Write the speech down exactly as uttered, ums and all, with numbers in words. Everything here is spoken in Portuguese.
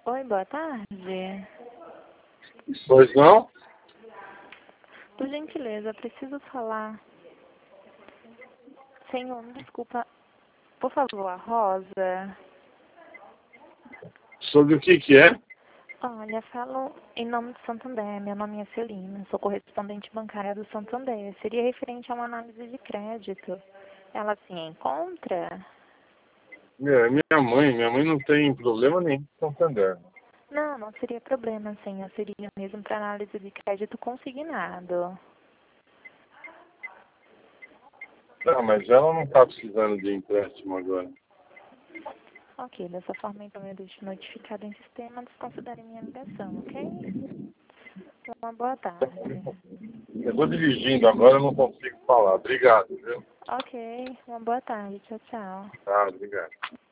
Oi, boa tarde. Pois não? Por gentileza, preciso falar. Senhor, me desculpa. Por favor, a Rosa. Sobre o que que é? Olha, falo em nome do Santander. Meu nome é Celina, sou correspondente bancária do Santander. Seria referente a uma análise de crédito. Ela se encontra? Meu, é minha mãe. Minha mãe não tem problema nenhum com Santander. Não, não seria problema, senhor. Seria mesmo para análise de crédito consignado. Não, mas ela não está precisando de empréstimo agora. Ok, dessa forma então eu deixo notificado em sistema, desconsidere minha ligação, ok? Uma boa tarde. Eu vou dirigindo agora, eu não consigo falar. Obrigado, viu? Ok, uma boa tarde. Tchau, tchau. Tá, obrigado.